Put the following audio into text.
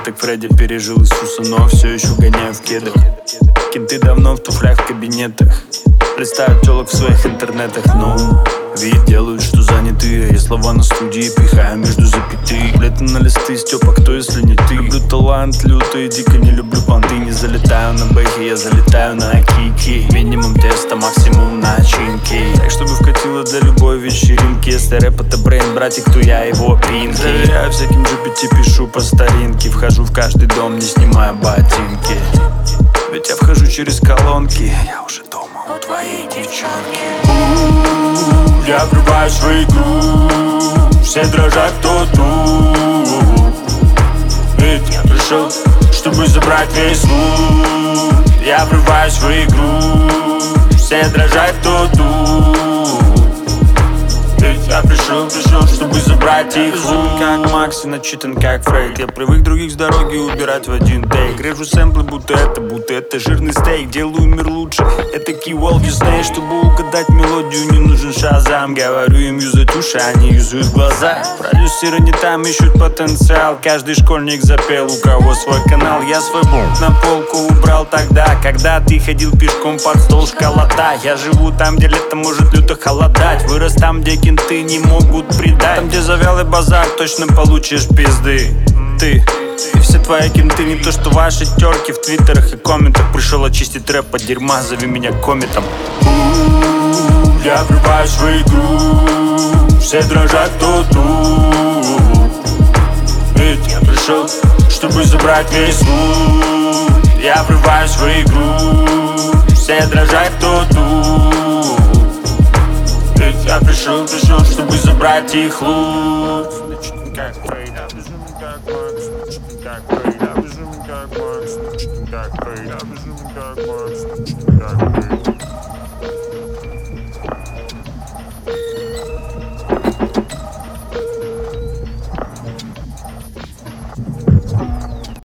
таблеток Фредди пережил Иисуса, но все еще гоняю в кедах. Кенты давно в туфлях в кабинетах, представят телок в своих интернетах, но вид делают, что заняты, а я слова на студии пихаю между запятых. Лето на листы, Степа, кто если не ты? Люблю талант лютый, дико не люблю понты. Не залетаю на бэхи, я залетаю на кики. Минимум теста, максимум начинки. Так, чтобы вкатило до любой вечеринки. Если рэп это брейн, братик, то я его пинки. Доверяю всяким GPT, пишу по старинке. Вхожу в каждый дом, не снимая ботинки. Ведь я вхожу через колонки. Я уже дома у твоей девчонки. Я врываюсь в игру, все дрожат, кто тут. Ведь я пришел, чтобы забрать весь лут. Я врываюсь в игру, все дрожат, кто тут. Ведь я пришел, чтобы забрать их лут. Как Макс и начитан как Фрейд. Я привык других с дороги убирать в один тейк. Режу сэмплы, будто это жирный стейк. Делаю мир лучше, это Walt Disney. Чтобы угадать мелодию, не нужен шазам. Говорю им юзать уши, они юзают глаза. Продюсеры не там ищут потенциал. Каждый школьник запел, у кого свой канал. Я свой бунт на полку убрал тогда, когда ты ходил пешком под стол школота. Я живу там, где лето может люто холодать. Вырос там, где кенты не могут предать. Там, где завялый базар, точно получишь пизды. Ты и все твои кенты не то, что ваши терки в твиттерах и комментах. Пришел очистить рэп от дерьма, зови меня кометом. Я врываюсь в игру, все дрожат, кто тут. Ведь я пришел, чтобы забрать весь лут. Я врываюсь в игру, все дрожат, кто тут. Ведь я пришел, чтобы забрать их лут. Как Фрейд, как Макс, как Фрейд, как Макс, как Фрейд, как Макс, как Фрейд.